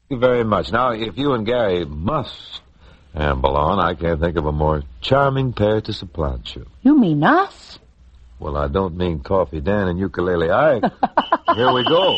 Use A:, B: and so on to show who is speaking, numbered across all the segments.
A: you very much. Now, if you and Gary must amble on, I can't think of a more charming pair to supplant you.
B: You mean us?
A: Well, I don't mean Coffee Dan and Ukulele Ike. Here we go.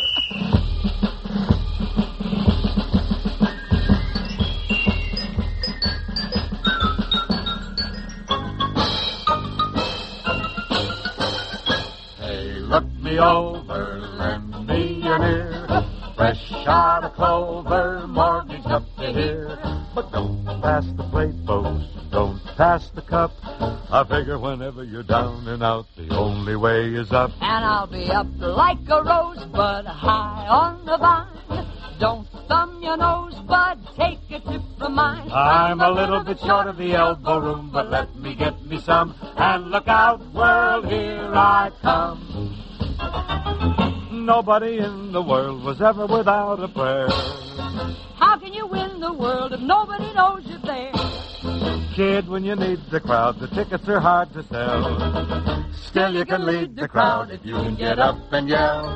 C: Hey, look me over, lend me an ear. Fresh out of clover, mortgage up to here. But don't pass the plate, folks, don't pass the cup. I figure whenever you're down and out, the only way is up.
B: And I'll be up like a rosebud high on the vine. Don't thumb your nose, bud, take a tip from mine.
C: I'm a little bit short of the elbow room, but let me get me some. And look out, world, here I come. Nobody in the world was ever without a prayer.
B: How can you win the world if nobody knows you're there?
C: Kid, when you need the crowd, the tickets are hard to sell. Still you can lead the crowd if you can get up and yell.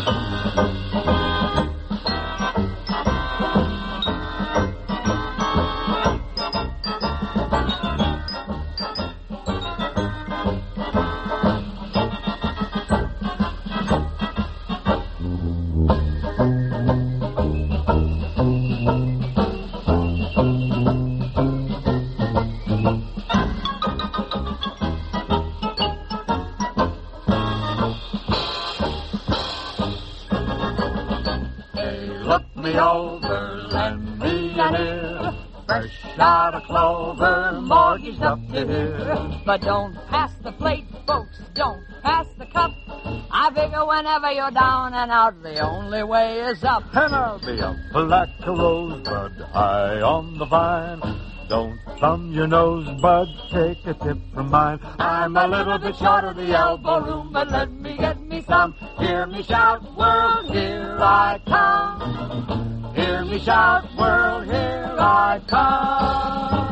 C: Over, lend me an ear. Fresh out of clover, mortgaged up to here.
B: But don't pass the plate, folks, don't pass the cup. I figure whenever you're down and out, the only way is up.
C: And I'll be up like a rosebud high on the vine. Don't thumb your nose, bud, take a tip from mine. I'm a little bit short of the elbow room, but let me get me some. Hear me shout, world, here I come. Hear me shout, world, here I come.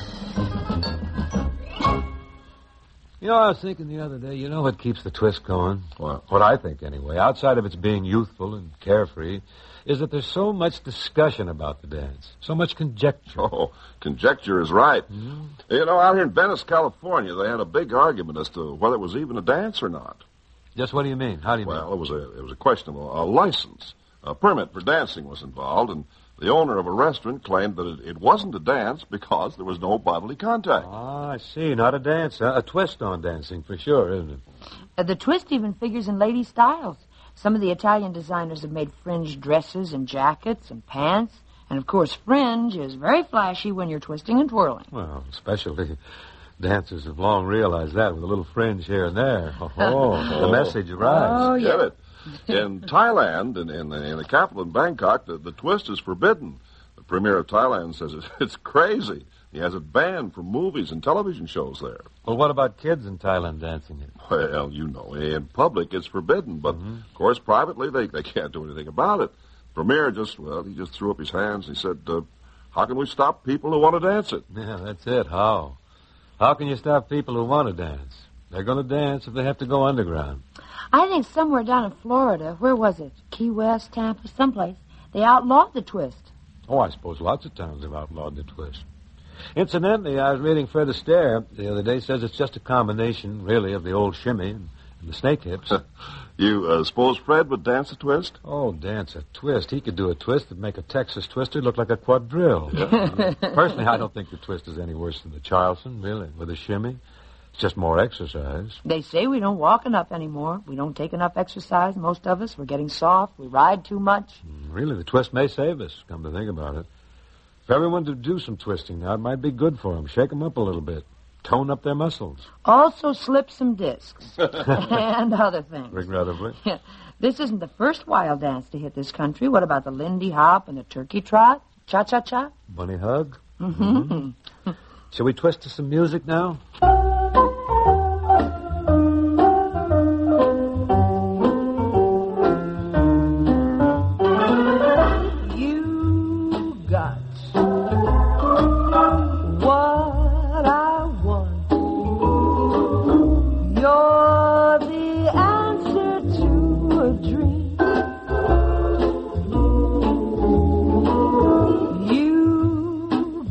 A: You know, I was thinking the other day, you know what keeps the twist going? Well, what I think, anyway, outside of its being youthful and carefree, is that there's so much discussion about the dance, so much conjecture.
D: Oh, conjecture is right. Mm-hmm. You know, out here in Venice, California, they had a big argument as to whether it was even a dance or not.
A: Just what do you mean? How do you mean?
D: Well, it was a question of a license. A permit for dancing was involved, and the owner of a restaurant claimed that it wasn't a dance because there was no bodily contact.
A: Ah, I see. Not a dance. A twist on dancing, for sure, isn't it?
B: The twist even figures in lady styles. Some of the Italian designers have made fringe dresses and jackets and pants. And, of course, fringe is very flashy when you're twisting and twirling.
A: Well, especially dancers have long realized that with a little fringe here and there. Oh, the message arrives.
B: Oh, yeah.
D: Get it? In Thailand, in the capital in Bangkok, the twist is forbidden. The premier of Thailand says it's crazy. He has it banned from movies and television shows there.
A: Well, what about kids in Thailand dancing it?
D: Well, you know, in public it's forbidden, but, of course, privately they can't do anything about it. The premier he just threw up his hands and he said, how can we stop people who want to dance it?
A: Yeah, that's it. How? How can you stop people who want to dance? They're going to dance if they have to go underground.
B: I think somewhere down in Florida, where was it? Key West, Tampa, someplace, they outlawed the twist.
A: Oh, I suppose lots of towns have outlawed the twist. Incidentally, I was reading Fred Astaire the other day. Says it's just a combination, really, of the old shimmy and the snake hips.
D: You suppose Fred would dance a twist?
A: Oh, dance a twist. He could do a twist that'd make a Texas twister look like a quadrille. Yeah. Personally, I don't think the twist is any worse than the Charleston, really, with a shimmy. It's just more exercise.
B: They say we don't walk enough anymore. We don't take enough exercise, most of us. We're getting soft. We ride too much.
A: Really, the twist may save us, come to think about it. If everyone would do some twisting now, it might be good for them. Shake them up a little bit. Tone up their muscles.
B: Also slip some discs. And other things.
A: Regrettably.
B: Yeah. This isn't the first wild dance to hit this country. What about the Lindy Hop and the Turkey Trot? Cha-cha-cha?
A: Bunny Hug?
B: Mm-hmm.
A: Shall we twist to some music now?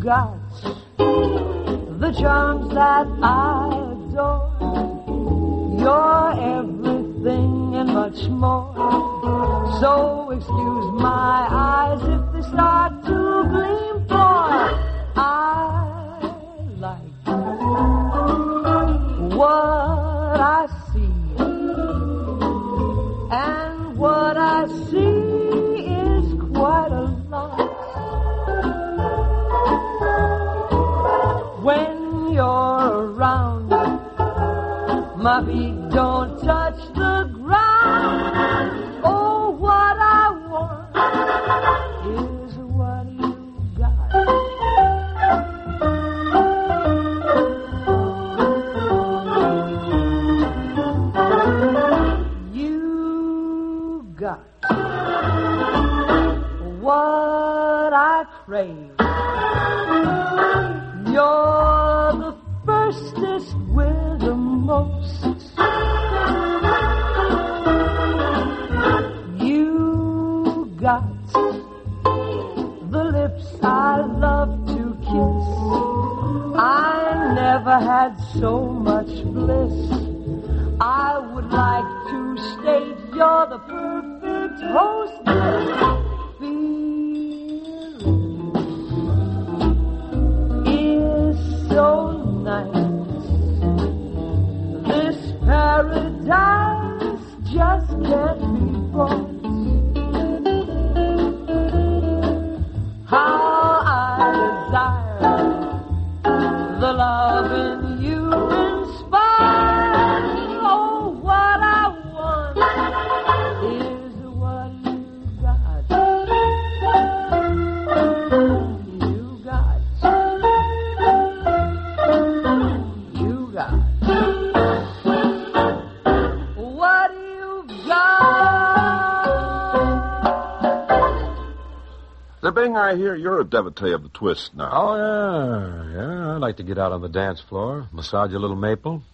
B: got the charms that I adore. You're everything and much more. So excuse my eyes if they start to gleam, for I like what I see, and what I see is quite a lot. When you're around, my feet don't touch the ground. Oh, what I want is what you got. You got what I crave. You're the firstest with the most. You got the lips I love to kiss. I never had so much bliss. I would like to state you're the perfect hostess. So nice. This paradise just can't be bought. How I desire the love in you inspires. Oh, what I want is what you got. You got.
D: Bing, I hear you're a devotee of the twist now.
A: Oh, yeah. I like to get out on the dance floor, massage a little maple.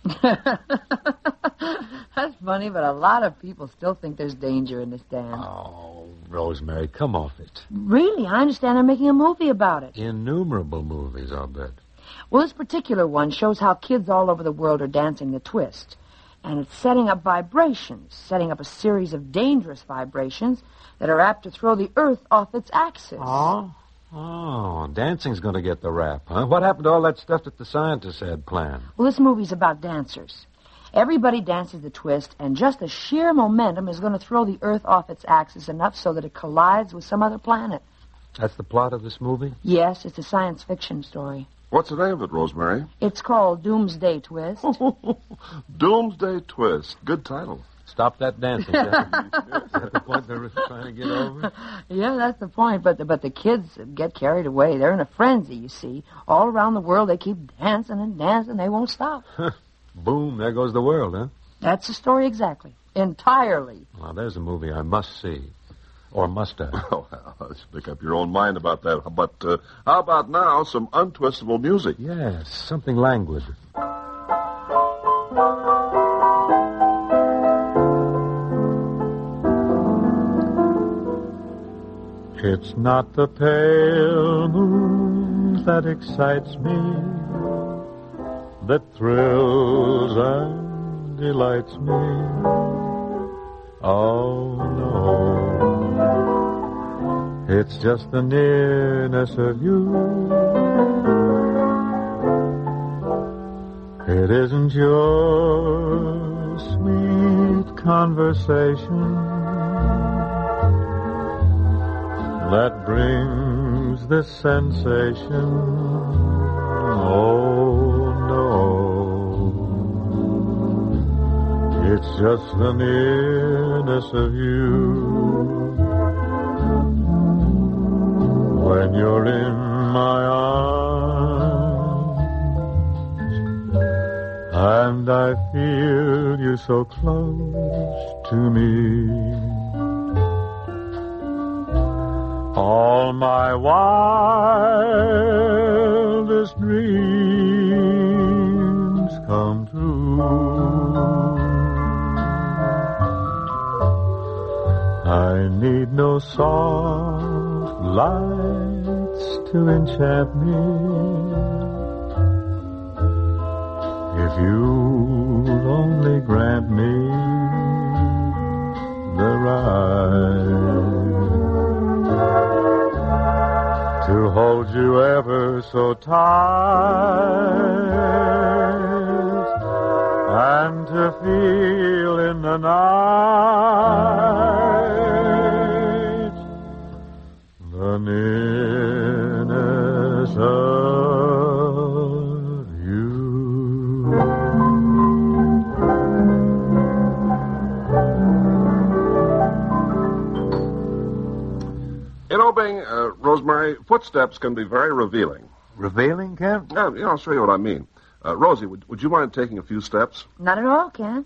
B: That's funny, but a lot of people still think there's danger in this dance.
A: Oh, Rosemary, come off it.
B: Really? I understand they're making a movie about it.
A: Innumerable movies, I'll bet.
B: Well, this particular one shows how kids all over the world are dancing the twist. And it's setting up vibrations, setting up a series of dangerous vibrations that are apt to throw the Earth off its axis.
A: Oh, dancing's going to get the rap, huh? What happened to all that stuff that the scientists had planned?
B: Well, this movie's about dancers. Everybody dances the twist, and just the sheer momentum is going to throw the Earth off its axis enough so that it collides with some other planet.
A: That's the plot of this movie?
B: Yes, it's a science fiction story.
D: What's the name of it, Rosemary?
B: It's called Doomsday Twist.
D: Doomsday Twist. Good title.
A: Stop that dancing, Jeff. Is that the point they're trying to get over?
B: Yeah, that's the point. But the kids get carried away. They're in a frenzy, you see. All around the world, they keep dancing and dancing. They won't stop.
A: Boom, there goes the world, huh?
B: That's the story exactly. Entirely.
A: Well, there's a movie I must see. Or must I?
D: Oh, well, let's make up your own mind about that. But how about now some untwistable music?
A: Yes, something languid. It's not the pale moon that excites me, that thrills and delights me. Oh, no. It's just the nearness of you. It isn't your sweet conversation that brings this sensation. Oh, no. It's just the nearness of you. When you're in my arms, and I feel you so close to me, all my wildest dreams come true. I need no soft lights
C: chance to enchant me. If you'll only grant me the right to hold you ever so tight and to feel in the night the nearness of you.
D: You know, Bing, Rosemary, footsteps can be very revealing.
C: Revealing, Ken?
D: Yeah, I'll show you what I mean. Rosie, would you mind taking a few steps?
B: Not at all, Ken.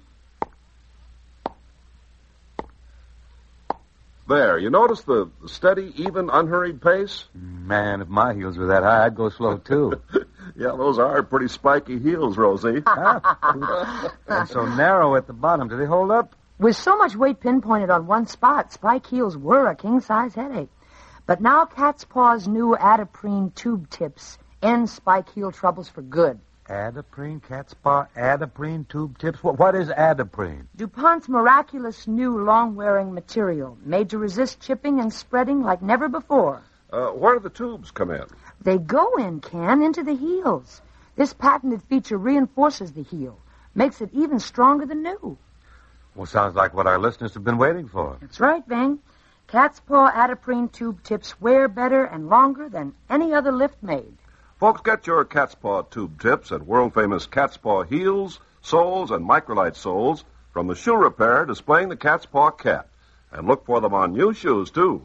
D: There, you notice the steady, even, unhurried pace?
A: Man, if my heels were that high, I'd go slow, too.
D: Yeah, those are pretty spiky heels, Rosie.
A: And so narrow at the bottom. Do they hold up?
B: With so much weight pinpointed on one spot, spike heels were a king-size headache. But now Cat's Paw's new Adiprene tube tips end spike heel troubles for good.
A: Adiprene, Cat's Paw, Adiprene tube tips? What is Adiprene?
B: DuPont's miraculous new long-wearing material, made to resist chipping and spreading like never before.
D: Where do the tubes come in?
B: They go in, Ken, into the heels. This patented feature reinforces the heel, makes it even stronger than new.
A: Well, sounds like what our listeners have been waiting for.
B: That's right, Bing. Cat's Paw Adiprene tube tips wear better and longer than any other lift made.
D: Folks, get your Cat's Paw tube tips at world-famous Cat's Paw heels, soles, and microlite soles from the shoe repair displaying the Cat's Paw cat. And look for them on new shoes, too.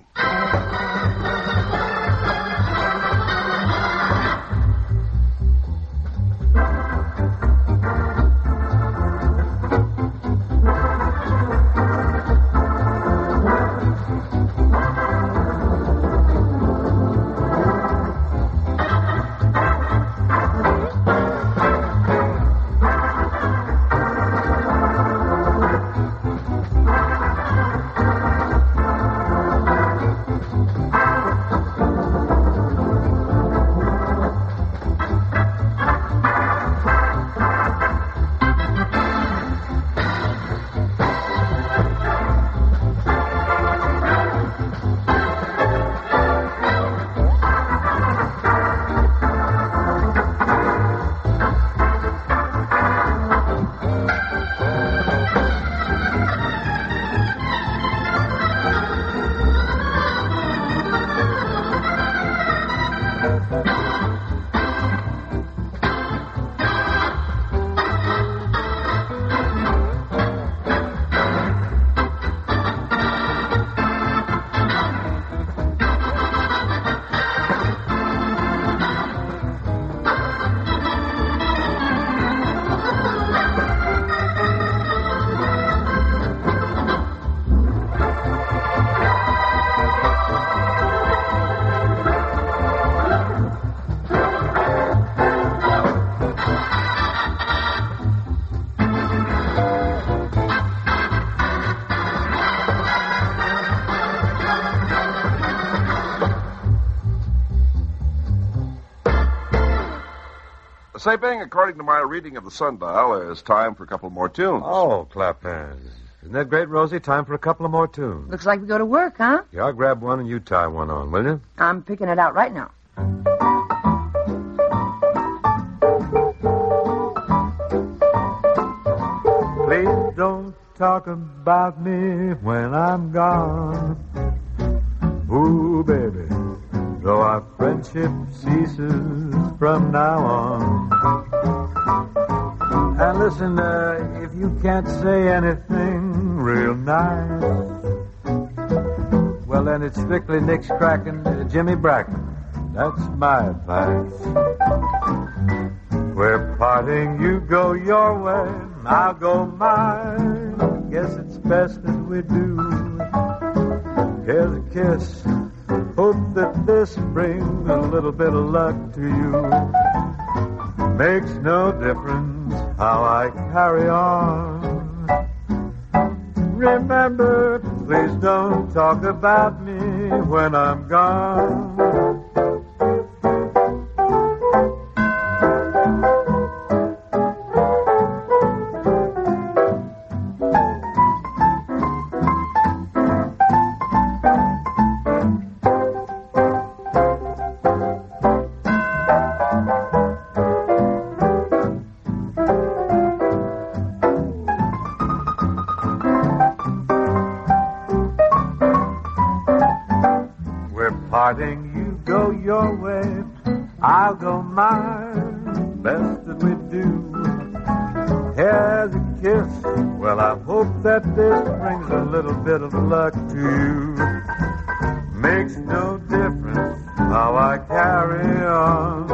D: Say, Bing, according to my reading of the sundial, it's time for a couple more tunes.
A: Oh, clap hands. Isn't that great, Rosie? Time for a couple of more tunes.
B: Looks like we go to work, huh?
A: Yeah, I'll grab one and you tie one on, will you?
B: I'm picking it out right now.
C: Please don't talk about me when I'm gone. Ooh, baby, though our friendship ceases from now on. And listen, if you can't say anything real nice, well, then it's strictly Nick's cracking, Jimmy Bracken. That's my advice. We're parting, you go your way, I'll go mine. Guess it's best that we do. Here's a kiss. Hope that this brings a little bit of luck to you. Makes no difference how I carry on. Remember, please don't talk about me when I'm gone. Parting, you go your way, I'll go mine. Best that we do. Here's a kiss. Well, I hope that this brings a little bit of luck to you. Makes no difference how I carry on.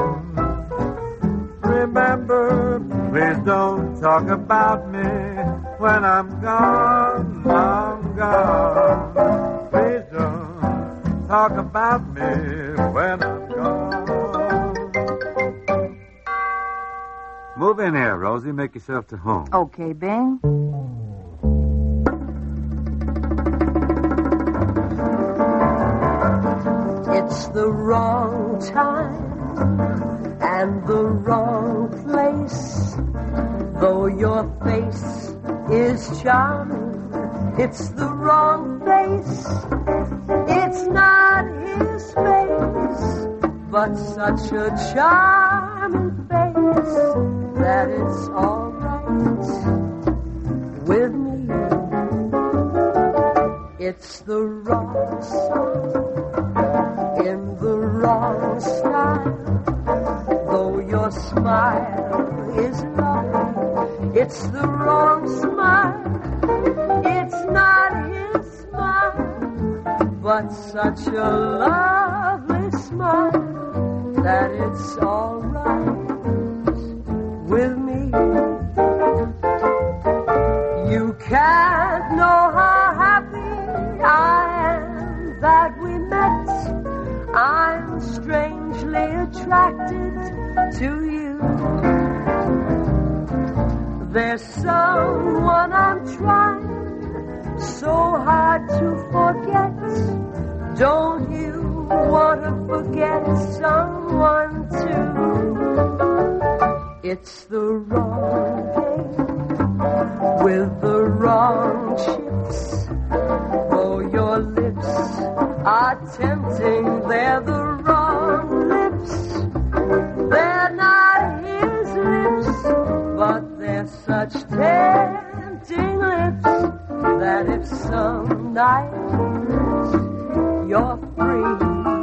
C: Remember, please don't talk about me when I'm gone, I'm gone. Please don't talk about me when I'm gone.
A: Move in here, Rosie. Make yourself to home.
B: Okay, Bing.
E: It's the wrong time and the wrong place. Though your face is charming, it's the wrong face. It's not his face, but such a charming face that it's all right with me. It's the wrong song in the wrong style. Though your smile is lovely, it's the wrong smile. It's not his smile, but such a lovely smile that it's all right with me. You can't know how happy I am that we met. I'm strangely attracted to you. There's someone I'm trying so hard to forget. Don't you want to forget someone too? It's the wrong game with the wrong chips. Though your lips are tempting, they're the wrong lips. They're not his lips, but they're such tempting lips that if some night you're free,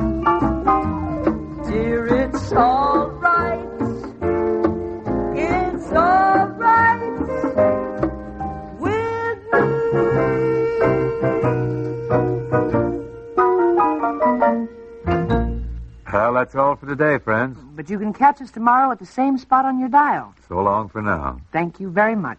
E: dear, it's all right. It's all right with me.
A: Well, that's all for today, friends.
B: But you can catch us tomorrow at the same spot on your dial.
A: So long for now.
B: Thank you very much.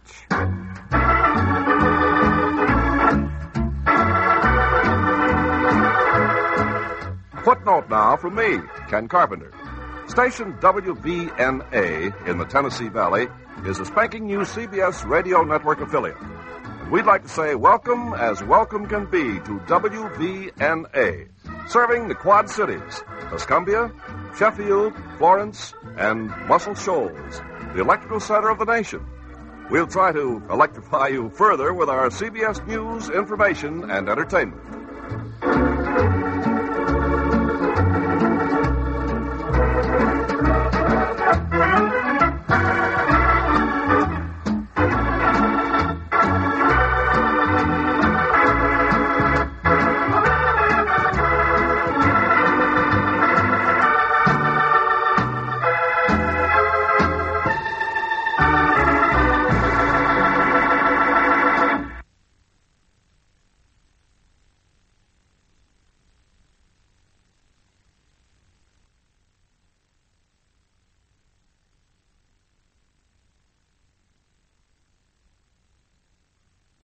D: Footnote now from me, Ken Carpenter. Station WVNA in the Tennessee Valley is a spanking new CBS radio network affiliate. And we'd like to say welcome as welcome can be to WVNA, serving the Quad Cities, Escambia, Sheffield, Florence, and Muscle Shoals, the electrical center of the nation. We'll try to electrify you further with our CBS News, information, and entertainment.